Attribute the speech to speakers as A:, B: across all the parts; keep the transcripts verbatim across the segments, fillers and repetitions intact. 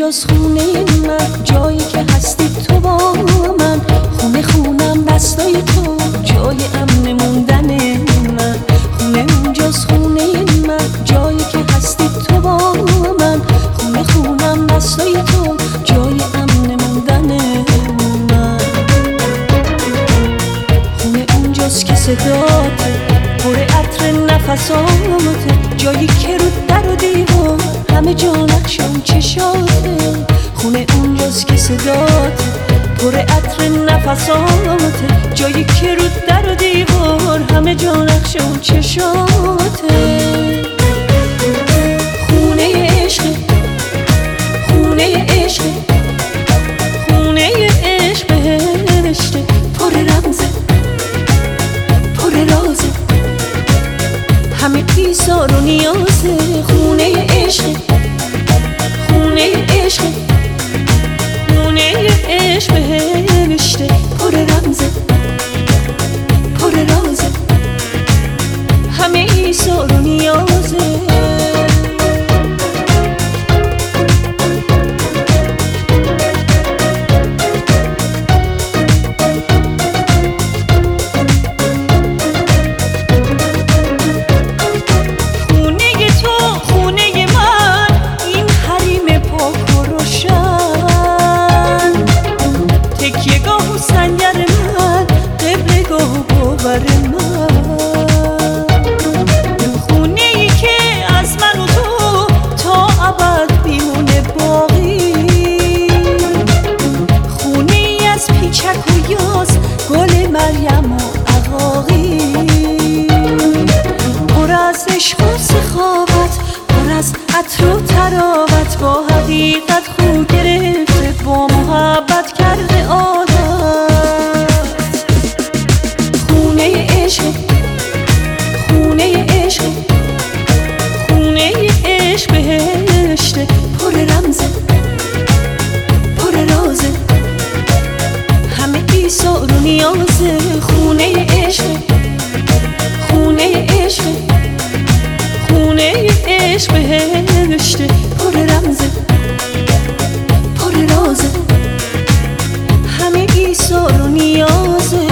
A: اینجاست خونه من، جایی که هستی تو با من. خونه خونم دستای تو، جای امن موندن من. خونه اونجاست خونه من، جایی که هستی تو با من. خونه خونم دستای تو، جای امن موندن من. خونه اونجاست که صداته پر عطر نفساته، جایی که رو در و دیوار همه جا نقش اون چشاته. خونه اونجاست که صداته پر عطر نفساته، جایی که رو در و دیوار همه جا نقش اون چشاته. خونه عشق، خونه عشق، خونه عشق بهشته، پر رمزه پر رازه، همه ایثار و نیازه. خونه عشق، خونه عشق، خونه عشق بهشته، پر رمزه پر رازه، همه ایثار و نیازه. خونه‌ای که از من و تو تا ابد بیمونه باقی، خونه‌ای از پیچک و یاس، گل مریم و عقاقی، پر از عشق و سخاوت، پر از عطر و طراوت، با حقیقت خو گرفته، با محبت کرده عادت. خونه عشق، خونه عشق، خونه عشق بهشته، پر رمزه پر رازه، همه ایثار و نیازه. خونه عشق، خونه عشق، خونه عشق بهشته، پر رمزه پر رازه، همه ایثار و نیازه.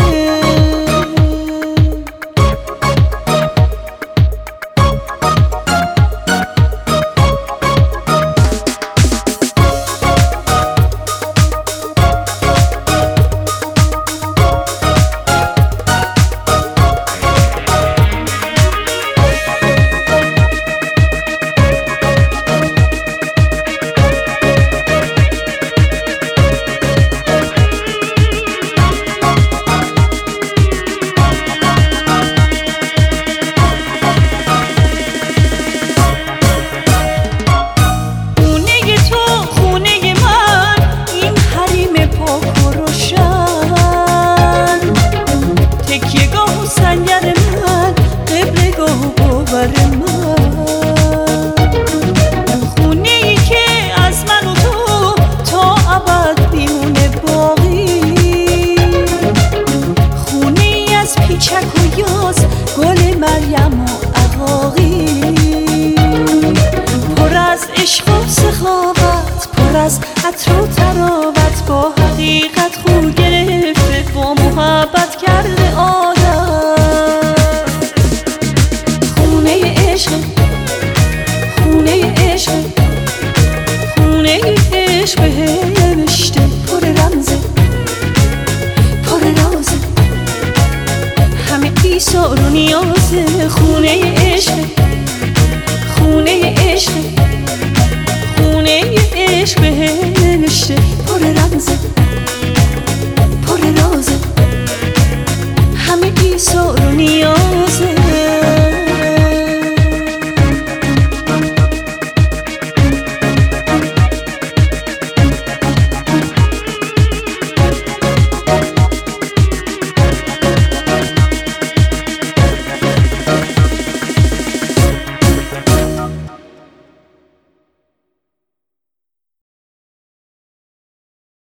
A: خونه‌ای که از من و تو تا ابد بیمونه باقی، خونه‌ای از پیچک و یاس، گل مریم و عقاقی، پر از عشق و سخاوت، پر از عطر و طراوت، با حقیقت خو گرفته، با محبت کرده عادت. خونه عشق، خونه عشق، خونه عشق بهشته، پر رمزه پر رازه، همه ایثار و نیازه. خونه عشق، خونه عشق، خونه عشق بهشته، پر رمزه پر رازه، همه ایثار